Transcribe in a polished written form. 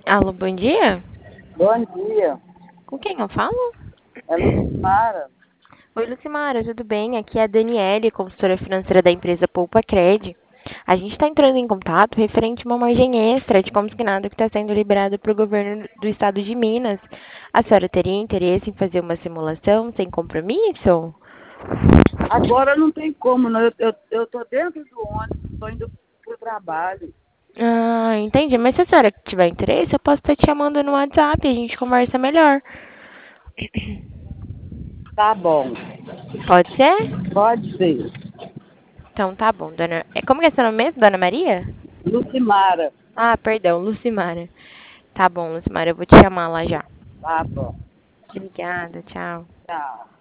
Alô, bom dia? Bom dia, Com quem eu falo? é Lucimara. Oi, Lucimara, tudo bem? Aqui é a Daniele, consultora financeira da empresa Poupa Cred. A gente está entrando em contato referente a uma margem extra de consignado que está sendo liberada para o governo do estado de Minas. A senhora teria interesse em fazer uma simulação sem compromisso? Agora não tem como, não. Eu tô dentro do ônibus, tô indo pro trabalho. Ah, entendi. Mas se a senhora tiver interesse, eu posso estar te chamando no WhatsApp e a gente conversa melhor. Tá bom, Pode ser? pode ser. Então tá bom, dona. Como que é seu nome mesmo, dona Maria? Lucimara, Ah, perdão, Lucimara. Tá bom, Lucimara, eu vou te chamar lá já. tá bom. Obrigada, tchau. Tchau.